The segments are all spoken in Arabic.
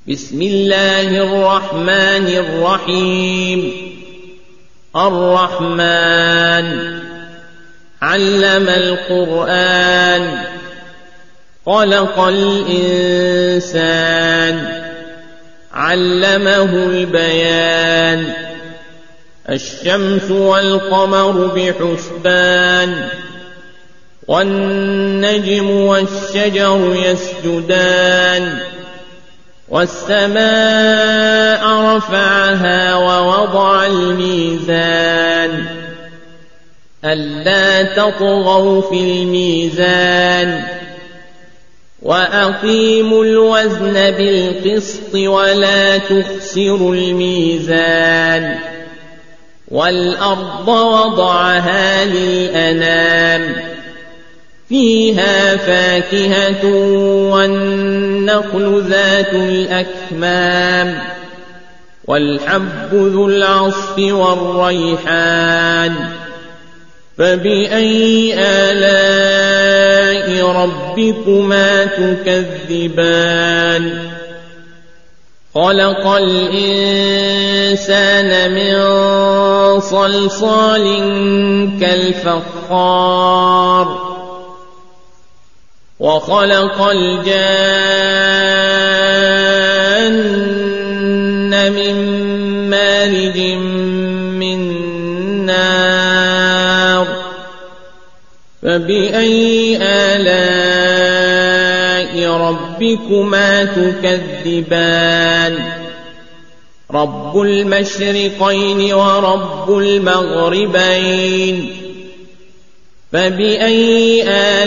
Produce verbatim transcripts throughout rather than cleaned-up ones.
بسم الله الرحمن الرحيم الرحمن علم القرآن خلق الإنسان علمه البيان الشمس والقمر بحسبان والنجم والشجر يسجدان والسماء رفعها ووضع الميزان ألا تطغوا في الميزان وأقيموا الوزن بالقسط ولا تخسروا الميزان والأرض وضعها للأنام فيها فاكهة والنخل ذات الأكمام والحب ذو العصف والريحان فبأي آلاء ربكما تكذبان خلق الإنسان من صلصال كالفخار وخلق الجان من مارج من نار فبأي آلاء ربكما تكذبان رب المشرقين ورب المغربين فبأي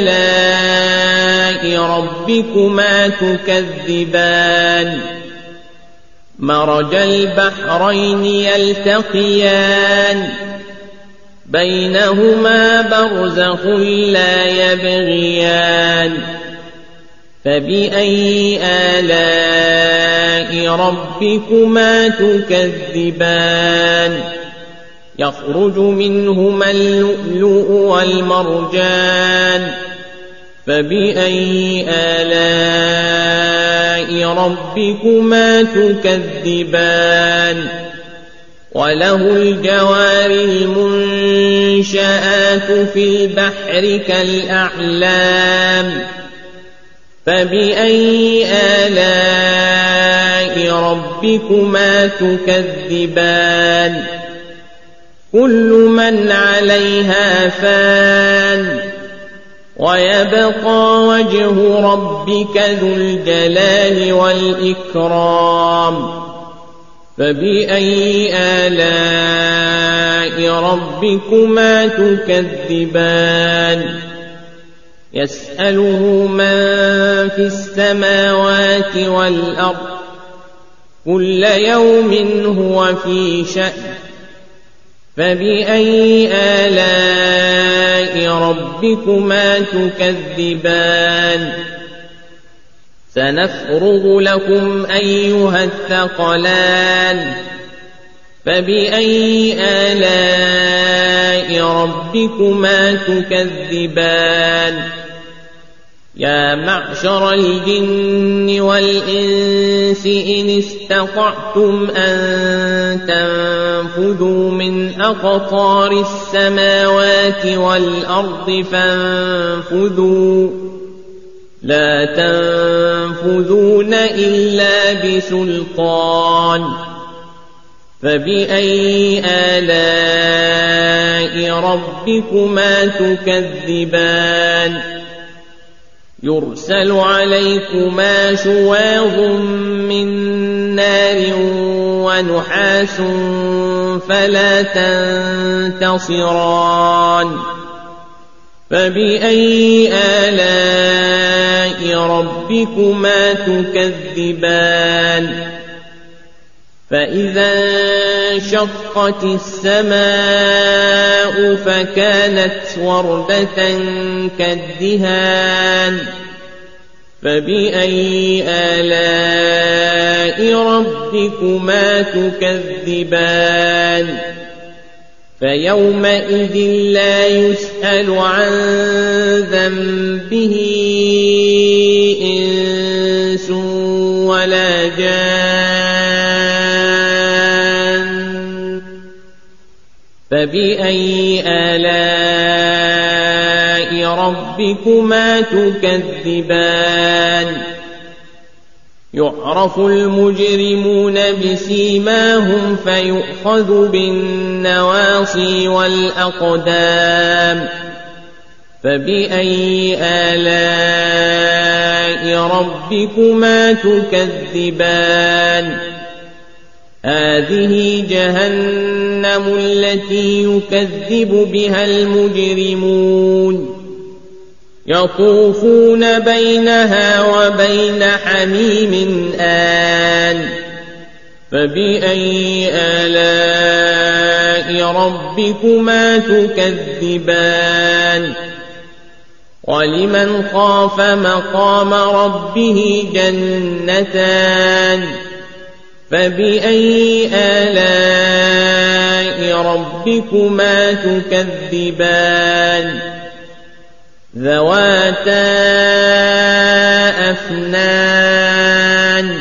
آلاء ربكما تكذبان مرج البحرين يلتقيان بينهما برزخ لا يبغيان فبأي آلاء ربكما تكذبان يخرج منهما اللؤلؤ والمرجان فبأي آلاء ربكما تكذبان وله الجوار المنشآت في البحر كالأعلام فبأي آلاء ربكما تكذبان كل من عليها فان ويبقى وجه ربك ذو الجلال والإكرام فبأي آلاء ربكما تكذبان يسأله من في السماوات والأرض كل يوم هو في شأن فبأي آلاء ربكما تكذبان سنفرغ لكم أيها الثقلان فبأي آلاء ربكما تكذبان يا معشر الجن والإنس إن استطعتم أن تنفذوا من أقطار السماوات والأرض فانفذوا لا تنفذون إلا بسلطان فبأي آلاء ربكما تكذبان يرسل عليكما شواظ من نار ونحاس فلا تنتصران فبأي آلاء ربكما تكذبان فإذا انشقت السماء فكانت وردة كالدهان فبأي آلاء ربكما تكذبان فيومئذ لا يسأل عن ذنبه إنس ولا ولا جان فبأي آلاء ربكما تكذبان يعرف المجرمون بسيماهم فيؤخذ بالنواصي والأقدام فبأي آلاء ربكما تكذبان هذه جهنم التي يكذب بها المجرمون يطوفون بينها وبين حميم آن فبأي آلاء ربكما تكذبان ولمن خاف مقام ربه جنتان فبأي آلاء ربكما تكذبان ذواتا أفنان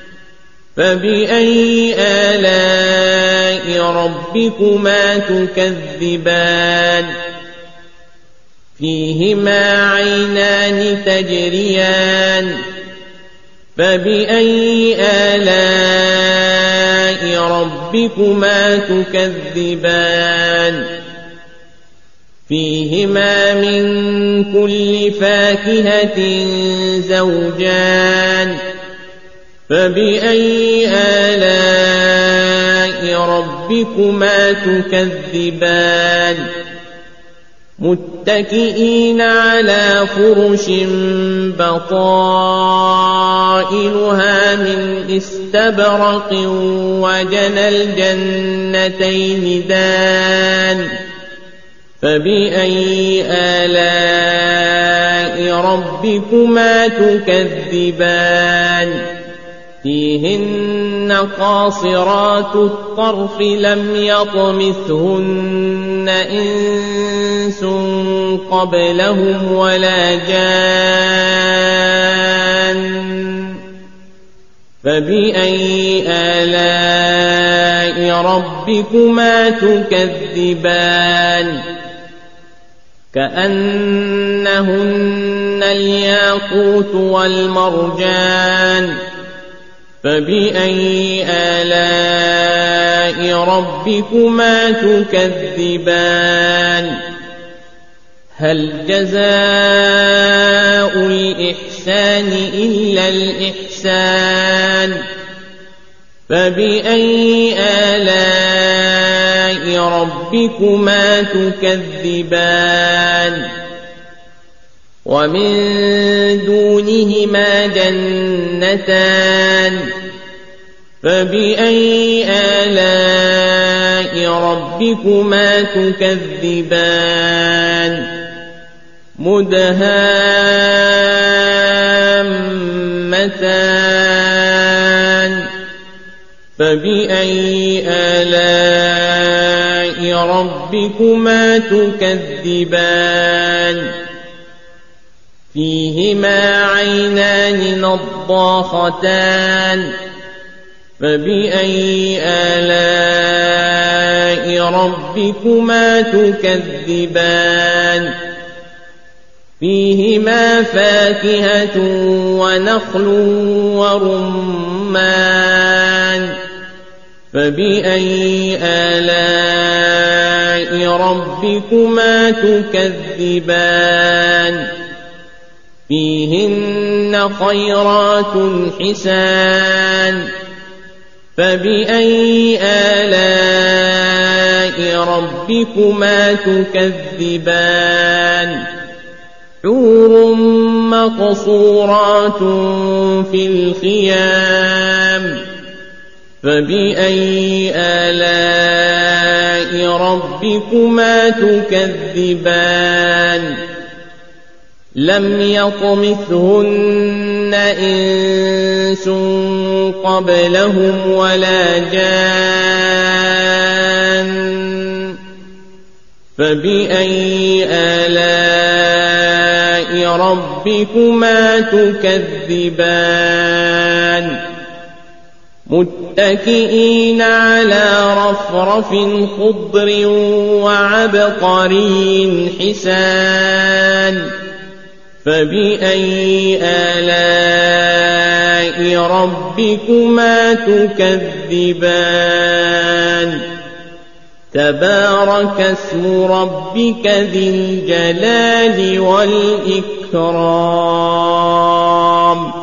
فبأي آلاء ربكما تكذبان فيهما عينان تجريان فبأي آلاء ربكما تكذبان فيهما من كل فاكهة زوجان فبأي آلاء ربكما تكذبان متكئين على فرش بطائنها من استبرق وجنى الجنتين دان فبأي آلاء ربكما تكذبان فيهن قاصرات الطرف لم يطمثهن إنس قبلهم ولا جان فبأي آلاء ربكما تكذبان كأنهن الياقوت والمرجان فبأي آلاء ربكما تكذبان هل جزاء الإحسان إلا الإحسان فبأي آلاء ربكما تكذبان ومن دونهما جنتان فبأي آلاء ربكما تكذبان مدهامتان فبأي آلاء ربكما تكذبان فيهما عينان نضاختان فبأي آلاء ربكما تكذبان فيهما فاكهة ونخل ورمان فبأي آلاء ربكما تكذبان فيهن خيرات حسان فبأي آلاء ربكما تكذبان حور مقصورات في الخيام فبأي آلاء ربكما تكذبان لم يطمثهن إنس قبلهم ولا جان فبأي آلاء ربكما تكذبان متكئين على رفرف خضر وعبقري حسان فبأي آلاء ربكما تكذبان تبارك اسم ربك ذي الجلال والإكرام